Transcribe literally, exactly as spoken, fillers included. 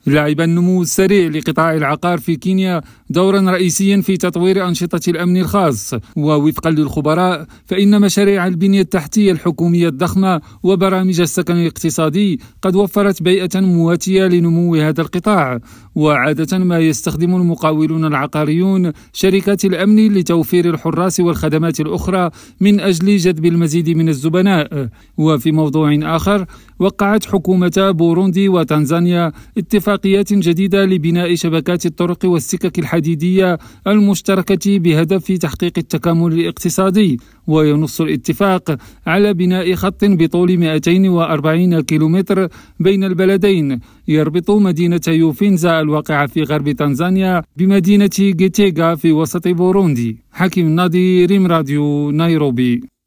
لعب النمو السريع لقطاع العقار في كينيا دورا رئيسيا في تطوير أنشطة الأمن الخاص، ووفقا للخبراء فإن مشاريع البنية التحتية الحكومية الضخمة وبرامج السكن الاقتصادي قد وفرت بيئة مواتية لنمو هذا القطاع. وعادة ما يستخدم المقاولون العقاريون شركات الأمن لتوفير الحراس والخدمات الأخرى من أجل جذب المزيد من الزبناء. وفي موضوع آخر، وقعت حكومة بوروندي وتنزانيا اتفاقيات جديدة لبناء شبكات الطرق والسكك الحديدية المشتركة بهدف تحقيق التكامل الاقتصادي. وينص الاتفاق على بناء خط بطول مئتين وأربعين كيلومتر بين البلدين يربط مدينة يوفينزا الواقعة في غرب تنزانيا بمدينة جيتيغا في وسط بوروندي. حكيم الناظر، ريم راديو، نيروبي.